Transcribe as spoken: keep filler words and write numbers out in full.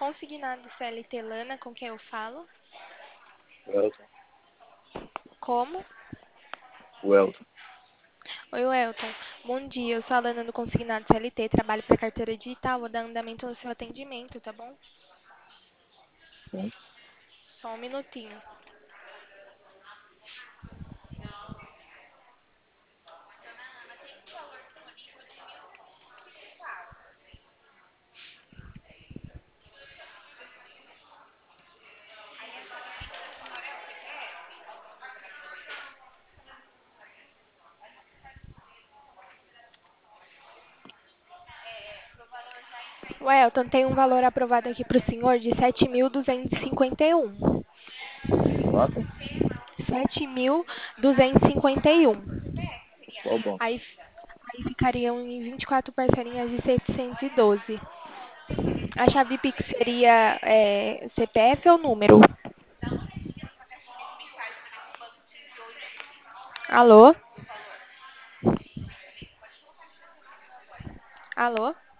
Consignado C L T Lana, com quem eu falo? Welton, Como? Welton. Oi, Welton. Bom dia, eu sou a Lana do Consignado C L T, trabalho para carteira digital, vou dar andamento no seu atendimento, tá bom? Sim. Só um minutinho. Welton, tem um valor aprovado aqui para o senhor de sete mil duzentos e cinquenta e um. Quanto? sete mil duzentos e cinquenta e um. Qual o banco? Aí, aí ficariam em vinte e quatro parcelinhas de seiscentos e doze. A chave Pix seria é, C P F ou número? Alô? Alô?